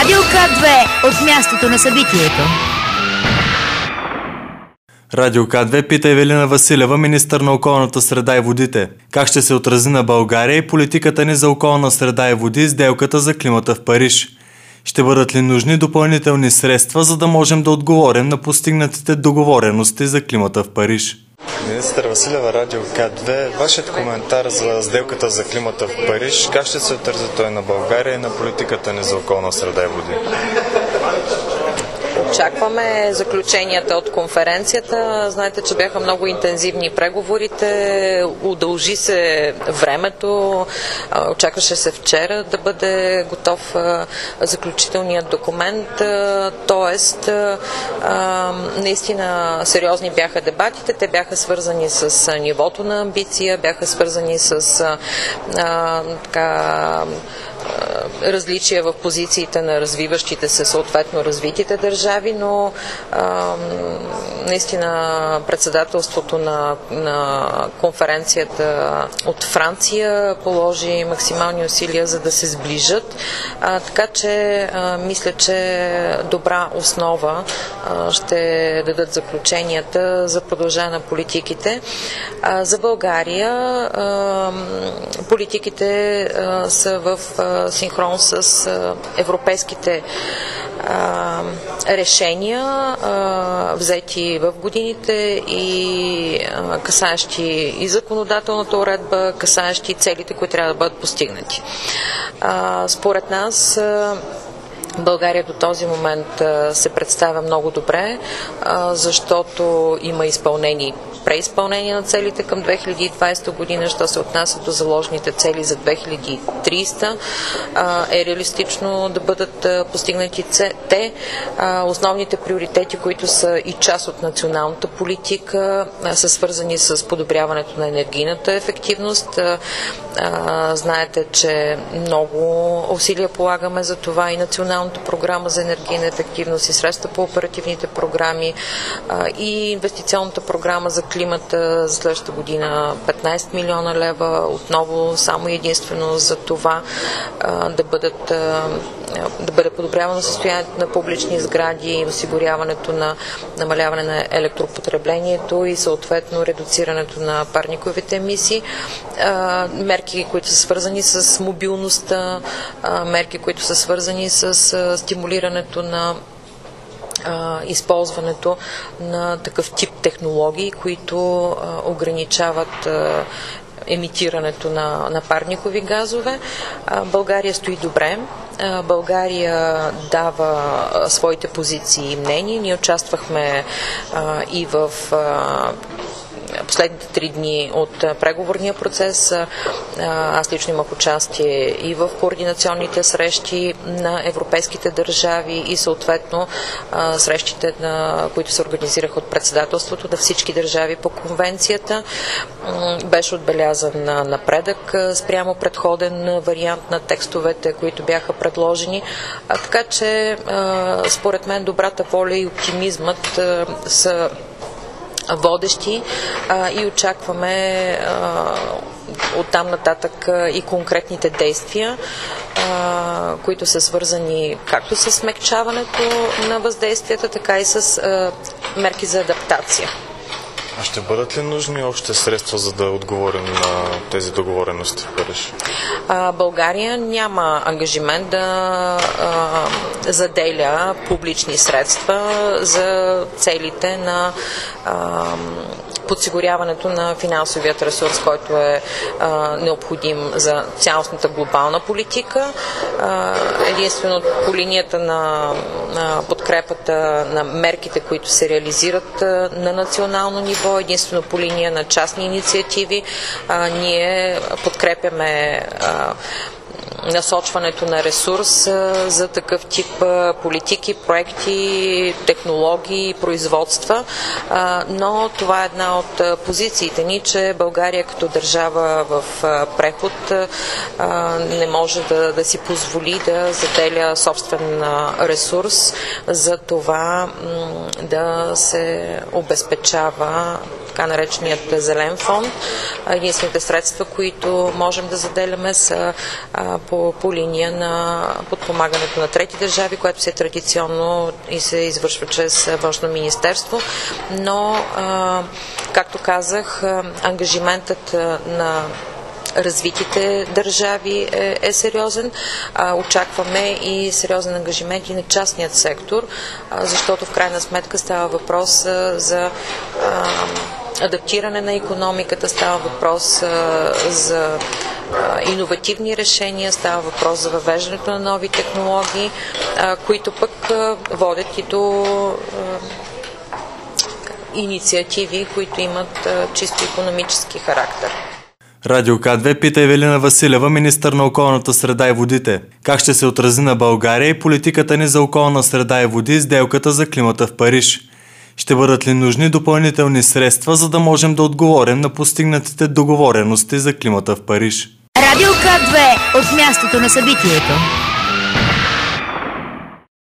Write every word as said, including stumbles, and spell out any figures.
Радио К две от мястото на събитието. Радио К две пита Евелина Василева, министър на околната среда и водите. Как ще се отрази на България и политиката ни за околна среда и води сделката за климата в Париж? Ще бъдат ли нужни допълнителни средства, за да можем да отговорим на постигнатите договорености за климата в Париж? Министър Василева, Радио К две, вашият коментар за сделката за климата в Париж, как ще се отрази той на България и на политиката ни за околна среда и води? Очакваме заключенията от конференцията. Знаете, че бяха много интензивни преговорите. Удължи се времето. Очакваше се вчера да бъде готов заключителният документ. Тоест, наистина сериозни бяха дебатите. Те бяха свързани с нивото на амбиция, бяха свързани с а, така, различия в позициите на развиващите се, съответно развитите държави, но а, наистина председателството на, на конференцията от Франция положи максимални усилия, за да се сближат, а, така че а, мисля, че добра основа а, ще дадат заключенията за продължаване на политиките. А, за България а, политиките а, са в а, синхрон с а, европейските а, решения, а, взети в годините и а, касаещи и законодателната уредба, касаещи целите, които трябва да бъдат постигнати. А, според нас а, България до този момент а, се представя много добре, а, защото има изпълнени преизпълнение на целите към две хиляди и двадесета година, що се отнася до заложените цели за две хиляди и тридесета, е реалистично да бъдат постигнати те. Основните приоритети, които са и част от националната политика, са свързани с подобряването на енергийната ефективност. Знаете, че много усилия полагаме за това и националната програма за енергийна ефективност, и средства по оперативните програми, и инвестиционната програма за климата за следващата година петнадесет милиона лева, отново само единствено за това а, да бъдат а, да бъде подобрявано състоянието на публични сгради, осигуряването на намаляване на електропотреблението и съответно редуцирането на парниковите емисии. А, мерки, които са свързани с мобилността, а, мерки, които са свързани с а, стимулирането на използването на такъв тип технологии, които а, ограничават а, емитирането на, на парникови газове. А, България стои добре. А, България дава а, своите позиции и мнения. Ние участвахме а, и в а, последните три дни от преговорния процес. Аз лично имах участие и в координационните срещи на европейските държави и съответно срещите, на които се организираха от председателството на всички държави по конвенцията. Беше отбелязан напредък спрямо предходен вариант на текстовете, които бяха предложени. Така че според мен добрата воля и оптимизмът са водещи а, и очакваме а, оттам нататък а, и конкретните действия, а, които са свързани както с смекчаването на въздействията, така и с а, мерки за адаптация. А ще бъдат ли нужни общи средства, за да отговорим на тези договорености в Париж? А, България няма ангажимент да а, заделя публични средства за целите на а, подсигуряването на финансовият ресурс, който е а, необходим за цялостната глобална политика. А, единствено по линията на, на подкрепата на мерките, които се реализират а, на национално ниво, единствено по линия на частни инициативи, а, ние подкрепяме а, насочването на ресурс за такъв тип политики, проекти, технологии, производства, но това е една от позициите ни, че България като държава в преход не може да, да си позволи да заделя собствен ресурс за това да се обезпечава така нареченият зелен фонд. Единствените средства, които можем да заделяме са по по, по линия на подпомагането на трети държави, което се традиционно и се извършва чрез Външно министерство. Но, а, както казах, ангажиментът на развитите държави е, е сериозен. А, очакваме и сериозен ангажимент и на частният сектор, а, защото в крайна сметка става въпрос а, за а, адаптиране на икономиката, става въпрос а, за а, иновативни решения, става въпрос за въвеждането на нови технологии, а, които пък а, водят и до а, инициативи, които имат а, чисто икономически характер. Радио К две пита Ивелина Василева, министър на околната среда и водите. Как ще се отрази на България и политиката ни за околна среда и води сделката за климата в Париж? Ще бъдат ли нужни допълнителни средства, за да можем да отговорим на постигнатите договорености за климата в Париж? Радио К две от мястото на събитието.